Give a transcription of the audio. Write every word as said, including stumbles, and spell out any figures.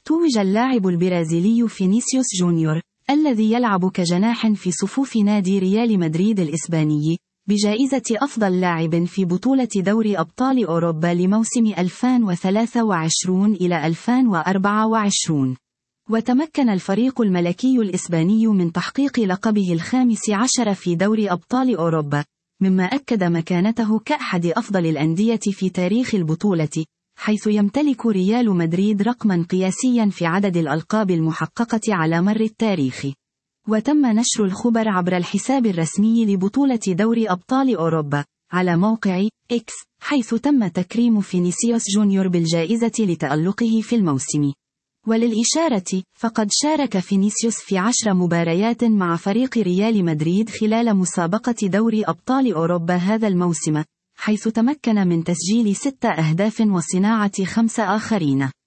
توج اللاعب البرازيلي فينيسيوس جونيور، الذي يلعب كجناح في صفوف نادي ريال مدريد الإسباني، بجائزة أفضل لاعب في بطولة دوري أبطال أوروبا لموسم ألفين وثلاثة وعشرين إلى ألفين وأربعة وعشرين. وتمكن الفريق الملكي الإسباني من تحقيق لقبه الخامس عشر في دوري أبطال أوروبا، مما أكد مكانته كأحد أفضل الأندية في تاريخ البطولة، حيث يمتلك ريال مدريد رقما قياسيا في عدد الألقاب المحققة على مر التاريخ. وتم نشر الخبر عبر الحساب الرسمي لبطولة دوري أبطال أوروبا على موقع إكس، حيث تم تكريم فينيسيوس جونيور بالجائزة لتألقه في الموسم. وللإشارة، فقد شارك فينيسيوس في عشر مباريات مع فريق ريال مدريد خلال مسابقة دوري أبطال أوروبا هذا الموسم، حيث تمكن من تسجيل ست أهداف وصناعة خمس آخرين.